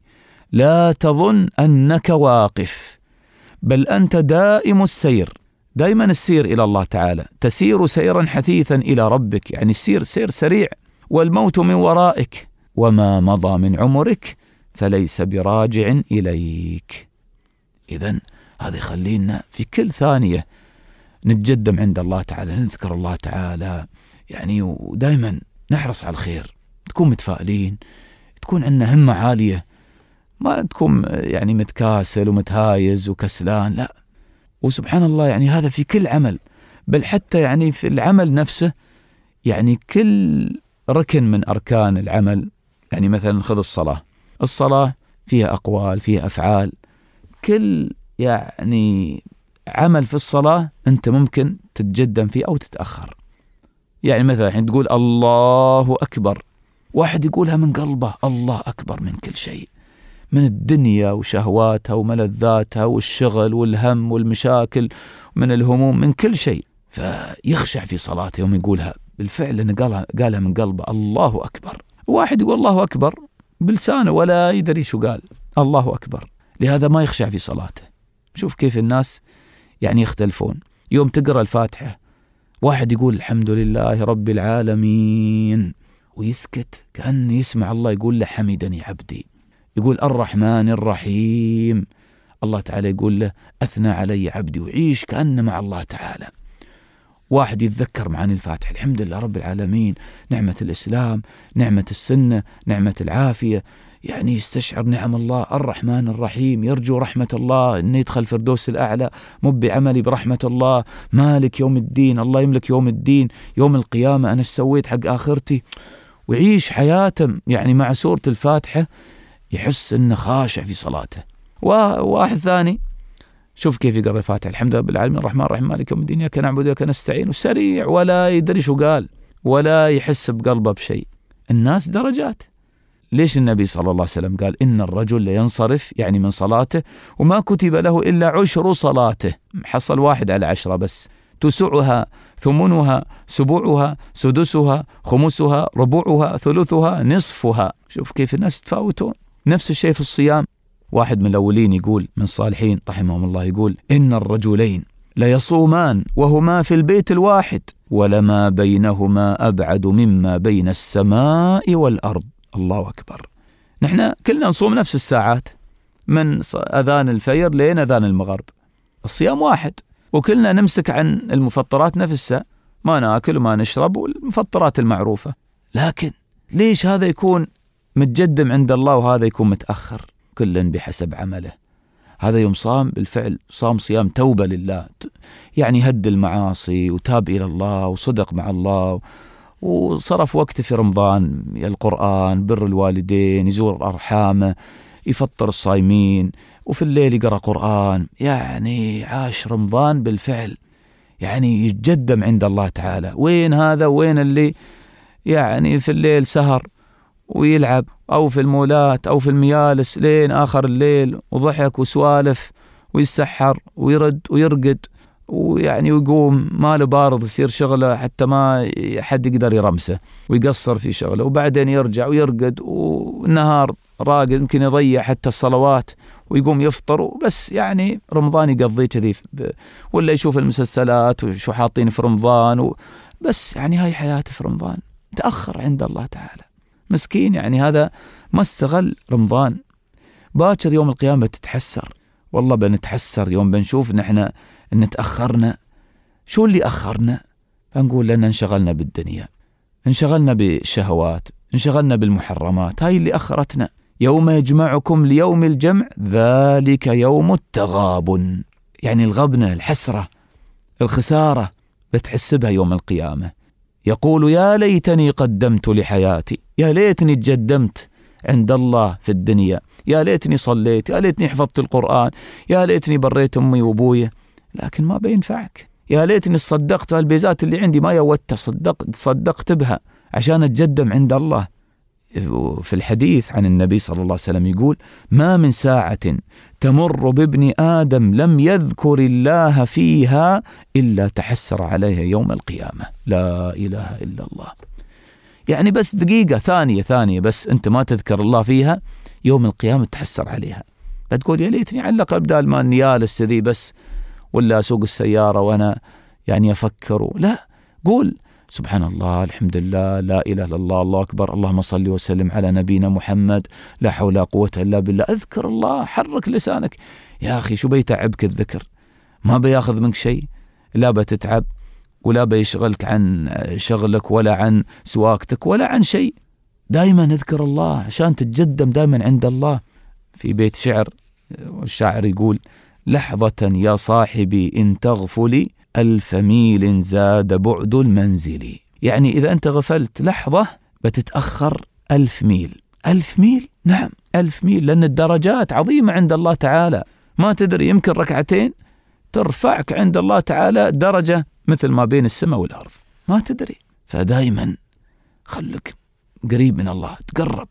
لا تظن أنك واقف، بل أنت دائم السير، دائما السير إلى الله تعالى، تسير سيرا حثيثا إلى ربك، يعني السير سير سريع، والموت من ورائك وما مضى من عمرك فليس براجع إليك. إذن هذا يخلينا في كل ثانية نتجدم عند الله تعالى، نذكر الله تعالى يعني، ودائما نحرص على الخير، تكون متفائلين، تكون عندنا همة عالية، ما تكون يعني متكاسل ومتهايز وكسلان، لا. وسبحان الله يعني هذا في كل عمل، بل حتى يعني في العمل نفسه، يعني كل ركن من أركان العمل. يعني مثلا خذ الصلاة، الصلاة فيها أقوال، فيها أفعال، كل يعني عمل في الصلاة أنت ممكن تتجدم فيه أو تتأخر. يعني مثلا حين تقول الله أكبر، واحد يقولها من قلبه الله أكبر من كل شيء، من الدنيا وشهواتها وملذاتها والشغل والهم والمشاكل، من الهموم، من كل شيء، فيخشع في صلاته يوم يقولها بالفعل أنه قالها, قالها من قلبه الله أكبر. واحد يقول الله أكبر بلسانه ولا يدري شو قال الله أكبر، لهذا ما يخشع في صلاته. شوف كيف الناس يعني يختلفون. يوم تقرأ الفاتحة واحد يقول الحمد لله رب العالمين ويسكت كأن يسمع الله يقول له حمدني عبدي. يقول الرحمن الرحيم، الله تعالى يقول له أثنى علي عبدي، وعيش كأنه مع الله تعالى. واحد يتذكر معاني الفاتحة، الحمد لله رب العالمين، نعمة الإسلام، نعمة السنة، نعمة العافية، يعني يستشعر نعم الله. الرحمن الرحيم، يرجو رحمة الله، إنه يدخل فردوس الأعلى، مب عملي برحمة الله. مالك يوم الدين، الله يملك يوم الدين، يوم القيامة أنا ايش سويت حق آخرتي. ويعيش حياته يعني مع سورة الفاتحة، يحس إنه خاشع في صلاته. وواحد ثاني شوف كيف يقرأ الفاتحة، الحمد لله بالعالمين الرحمن الرحيم مالك يوم الدين إياك نعبد وإياك نستعين، وسريع ولا يدري شو قال ولا يحس بقلبه بشيء. الناس درجات. ليش النبي صلى الله عليه وسلم قال إن الرجل ينصرف يعني من صلاته وما كتب له إلا عشر صلاته، حصل واحد على عشرة بس، تسعها ثمنها سبوعها سدسها خمسها ربوعها ثلثها نصفها. شوف كيف الناس تفاوتون. نفس الشيء في الصيام. واحد من الأولين يقول من الصالحين رحمهم الله يقول إن الرجلين ليصومان وهما في البيت الواحد ولما بينهما أبعد مما بين السماء والأرض. الله أكبر. نحن كلنا نصوم نفس الساعات، من أذان الفجر لين أذان المغرب، الصيام واحد، وكلنا نمسك عن المفطرات نفسها، ما ناكل وما نشرب والمفطرات المعروفة. لكن ليش هذا يكون متجدم عند الله وهذا يكون متأخر؟ كل بحسب عمله. هذا يوم صام بالفعل صام صيام توبة لله، يعني هد المعاصي وتاب إلى الله وصدق مع الله، وصرف وقته في رمضان القرآن، بر الوالدين، يزور أرحامه، يفطر الصايمين، وفي الليل يقرأ قرآن. يعني عاش رمضان بالفعل، يعني يتجدم عند الله تعالى. وين هذا وين اللي يعني في الليل سهر ويلعب أو في المولات أو في الميالس لين آخر الليل وضحك وسوالف ويسحر ويرد ويرقد، ويعني ويقوم ماله بارض يصير شغله حتى ما حد يقدر يرمسه ويقصر في شغله، وبعدين يرجع ويرقد، والنهار راقد يمكن يضيع حتى الصلوات ويقوم يفطر وبس. يعني رمضان يقضي كذي، ولا يشوف المسلسلات وشو حاطين في رمضان بس. يعني هاي حياته في رمضان، تأخر عند الله تعالى مسكين. يعني هذا ما استغل رمضان. باكر يوم القيامة تتحسر، والله بنتحسر يوم بنشوف نحن ان تأخرنا. شو اللي أخرنا؟ فنقول لأن انشغلنا بالدنيا، انشغلنا بالشهوات، انشغلنا بالمحرمات، هاي اللي أخرتنا. يوم يجمعكم ليوم الجمع ذلك يوم التغابن، يعني الغبنة، الحسرة، الخسارة بتحسبها يوم القيامة. يقول يا ليتني قدمت لحياتي، يا ليتني تقدمت عند الله في الدنيا، يا ليتني صليت، يا ليتني حفظت القرآن، يا ليتني بريت أمي وأبوي، لكن ما بينفعك. يا ليتني صدقت البيزات اللي عندي ما يودت، صدقت صدقت بها عشان أتقدم عند الله. في الحديث عن النبي صلى الله عليه وسلم يقول ما من ساعة تمر بابن آدم لم يذكر الله فيها إلا تحسر عليها يوم القيامة. لا إله إلا الله. يعني بس دقيقة، ثانية ثانية بس أنت ما تذكر الله فيها، يوم القيامة تحسر عليها. بتقول يا ليتني علق بدال ما نيالس ذي بس، ولا أسوق السيارة وأنا يعني أفكر. لا، قول سبحان الله، الحمد لله، لا إله إلا الله، الله أكبر، اللهم صل وسلم على نبينا محمد، لا حول ولا قوة إلا بالله. أذكر الله، حرك لسانك. يا أخي شو بيتعبك الذكر؟ ما بياخذ منك شيء، لا بتتعب ولا بيشغلك عن شغلك ولا عن سواقتك ولا عن شيء. دائما اذكر الله عشان تتجدم دائما عند الله. في بيت شعر الشاعر يقول: لحظة يا صاحبي إن تغفلي ألف ميل زاد بعد المنزل. يعني إذا أنت غفلت لحظة بتتأخر ألف ميل. ألف ميل؟ نعم ألف ميل، لأن الدرجات عظيمة عند الله تعالى. ما تدري يمكن ركعتين ترفعك عند الله تعالى درجة مثل ما بين السماء والأرض، ما تدري. فدائما خلك قريب من الله، تقرب،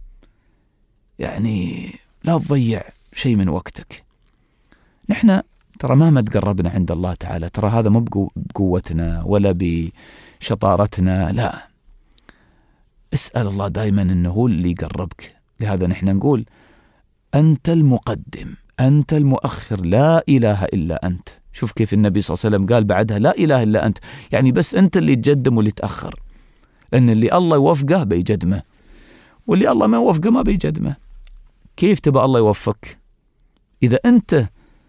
يعني لا تضيع شيء من وقتك. نحن ترى مهما تقربنا عند الله تعالى ترى هذا مو بقوتنا ولا بشطارتنا، لا، اسأل الله دائما أنه هو اللي يقربك. لهذا نحن نقول: أنت المقدم أنت المؤخر، لا إله إلا أنت. شوف كيف النبي صلى الله عليه وسلم قال بعدها: لا إله إلا أنت، يعني بس أنت اللي تقدم واللي تأخر، لأن اللي الله يوفقه بيجدمه، واللي الله ما يوفقه ما بيجدمه. كيف تبقى الله يوفقك إذا أنت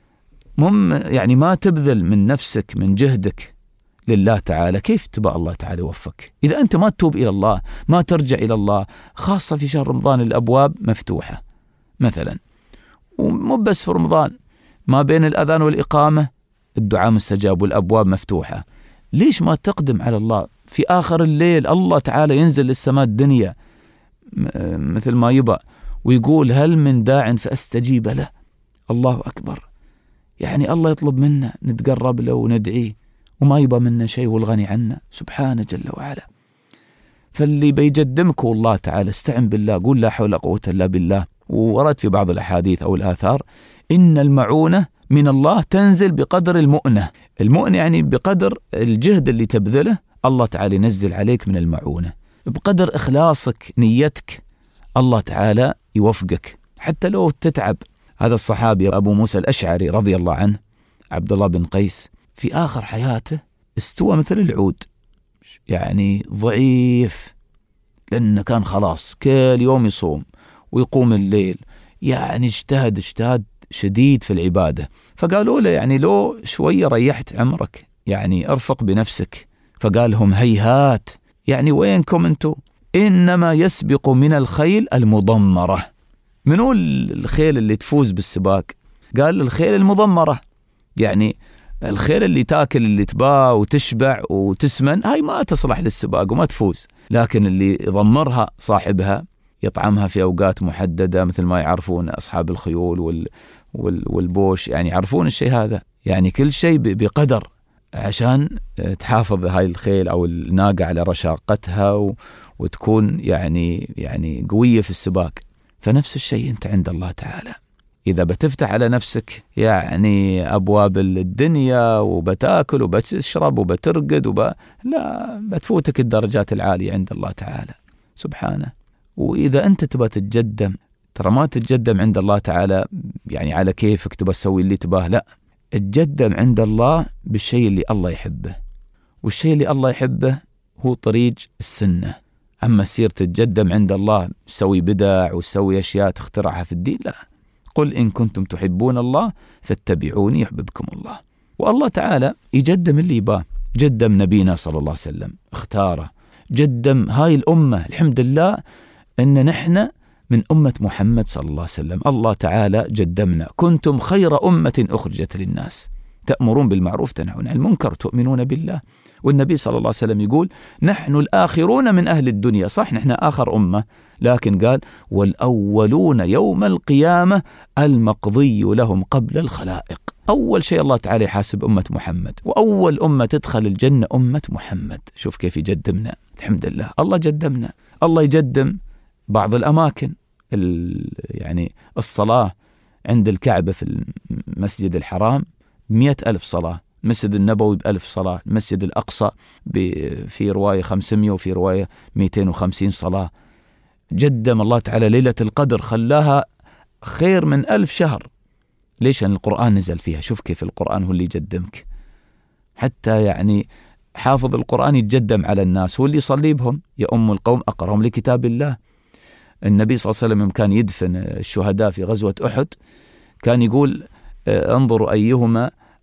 مم يعني ما تبذل من نفسك من جهدك لله تعالى؟ كيف تبقى الله تعالى يوفقك إذا أنت ما تتوب إلى الله، ما ترجع إلى الله؟ خاصة في شهر رمضان الأبواب مفتوحة مثلا، ومو بس في رمضان، ما بين الأذان والإقامة الدعاء مستجاب والأبواب مفتوحة. ليش ما تقدم على الله في آخر الليل؟ الله تعالى ينزل للسماء الدنيا مثل ما يبقى ويقول: هل من داع فأستجيب له. الله أكبر، يعني الله يطلب منا نتقرب له وندعيه وما يبقى منا شيء، والغني عنا سبحانه جل وعلا. فاللي بيجدمك الله تعالى استعن بالله، قول: لا حول ولا قوة إلا بالله. ورد في بعض الأحاديث أو الآثار: إن المعونة من الله تنزل بقدر المؤنة. المؤنة يعني بقدر الجهد اللي تبذله الله تعالى ينزل عليك من المعونة، بقدر إخلاصك نيتك الله تعالى يوفقك حتى لو تتعب. هذا الصحابي أبو موسى الأشعري رضي الله عنه، عبد الله بن قيس، في آخر حياته استوى مثل العود، يعني ضعيف، لأنه كان خلاص كل يوم يصوم ويقوم الليل، يعني اجتهد اجتهاد شديد في العبادة. فقالوا له: يعني لو شوية ريحت عمرك، يعني ارفق بنفسك. فقال لهم: هيهات، يعني وينكم انتو؟ إنما يسبق من الخيل المضمرة. منو الخيل اللي تفوز بالسباق؟ قال: الخيل المضمرة، يعني الخيل اللي تاكل اللي تباع وتشبع وتسمن، هاي ما تصلح للسباق وما تفوز. لكن اللي يضمرها صاحبها يطعمها في أوقات محددة، مثل ما يعرفون أصحاب الخيول وال وال والبوش، يعني يعرفون الشيء هذا، يعني كل شيء بقدر عشان تحافظ هاي الخيل أو الناقة على رشاقتها و... وتكون يعني يعني قوية في السباق. فنفس الشيء أنت عند الله تعالى، إذا بتفتح على نفسك يعني أبواب الدنيا وبتاكل وبتشرب وبترقد وب... لا، بتفوتك الدرجات العالية عند الله تعالى سبحانه. وإذا أنت تبى تتجدم، ترى ما تتجدم عند الله تعالى يعني على كيفك تبى تسوي اللي تباه، لا، تجدم عند الله بالشيء اللي الله يحبه، والشيء اللي الله يحبه هو طريق السنة. أما سير تتجدم عند الله تسوي بدع وتسوي أشياء تخترعها في الدين، لا. قل إن كنتم تحبون الله فاتبعوني يحببكم الله. والله تعالى يجدم اللي يباه. جدم نبينا صلى الله عليه وسلم، اختاره، جدم هاي الأمة. الحمد لله أن نحن من أمة محمد صلى الله عليه وسلم. الله تعالى جدمنا: كنتم خير أمة أخرجت للناس تأمرون بالمعروف تنهون عن المنكر تؤمنون بالله. والنبي صلى الله عليه وسلم يقول: نحن الآخرون من أهل الدنيا. صح نحن آخر أمة، لكن قال: والأولون يوم القيامة المقضي لهم قبل الخلائق. أول شيء الله تعالى يحاسب أمة محمد، وأول أمة تدخل الجنة أمة محمد. شوف كيف يجدمنا. الحمد لله الله جدمنا. الله يجدم بعض الأماكن، يعني الصلاة عند الكعبة في المسجد الحرام مئة ألف صلاة، المسجد النبوي بألف صلاة، المسجد الأقصى في رواية خمسمائة وفي رواية مئتين وخمسين صلاة. جدم الله تعالى ليلة القدر، خلاها خير من ألف شهر. ليش؟ أن القرآن نزل فيها. شوف كيف القرآن هو اللي يجدمك. حتى يعني حافظ القرآن يتجدم على الناس، هو اللي يصلي بهم، يا أم القوم أقرهم لكتاب الله. النبي صلى الله عليه وسلم كان يدفن الشهداء في غزوة أحد، كان يقول: انظروا أيهما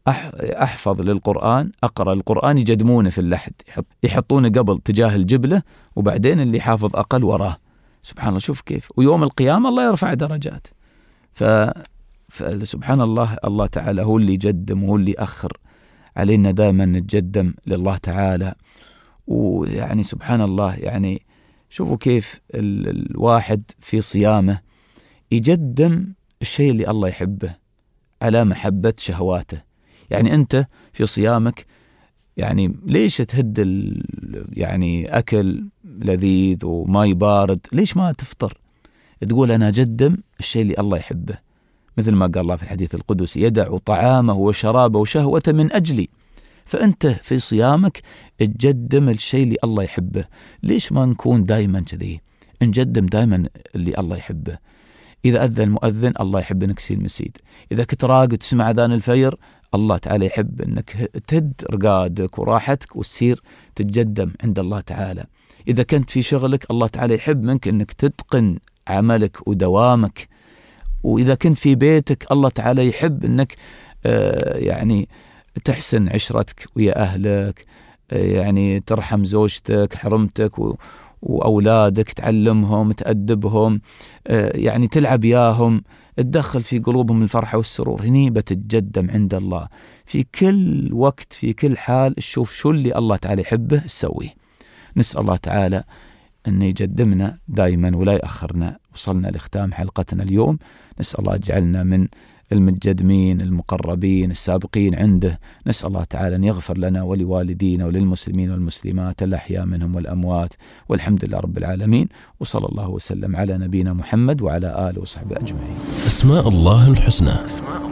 أحفظ للقرآن، أقرأ القرآن، يجدمونه في اللحد، يحطونه قبل تجاه الجبلة، وبعدين اللي حافظ أقل وراه. سبحان الله، شوف كيف. ويوم القيامة الله يرفع درجات. ف... فسبحان الله، الله تعالى هو اللي يقدم وهو اللي يأخر. علينا دائما نتقدم لله تعالى. ويعني سبحان الله، يعني شوفوا كيف ال... الواحد في صيامه يقدم الشيء اللي الله يحبه على محبة شهواته. يعني أنت في صيامك يعني ليش تهد ال... يعني أكل لذيذ وماء بارد؟ ليش ما تفطر؟ تقول أنا أقدم الشيء اللي الله يحبه، مثل ما قال الله في الحديث القدسي: يدع طعامه وشرابه وشهوته من أجلي. فأنت في صيامك تقدم الشيء اللي الله يحبه. ليش ما نكون دائما كذي، نقدم دائما اللي الله يحبه؟ إذا أذن المؤذن الله يحب أنك تسير مسيد. إذا كنت راقد تسمع أذان الفجر الله تعالى يحب أنك تهد رقادك وراحتك وتسير تتقدم عند الله تعالى. إذا كنت في شغلك الله تعالى يحب منك أنك تتقن عملك ودوامك. وإذا كنت في بيتك الله تعالى يحب أنك آه يعني تحسن عشرتك ويا أهلك، آه يعني ترحم زوجتك حرمتك و وأولادك، تعلمهم، تأدبهم، آه يعني تلعب ياهم، تدخل في قلوبهم الفرحة والسرور. هني بتتقدم عند الله في كل وقت، في كل حال. تشوف شو اللي الله تعالى يحبه تسويه. نسأل الله تعالى أن يقدمنا دائما ولا يأخرنا. وصلنا لختام حلقتنا اليوم. نسأل الله يجعلنا من المتقدمين المقربين السابقين عنده. نسأل الله تعالى أن يغفر لنا ولوالدينا وللمسلمين والمسلمات الأحياء منهم والأموات، والحمد لله رب العالمين. وصلى الله وسلم على نبينا محمد وعلى آله وصحبه أجمعين. أسماء الله الحسنى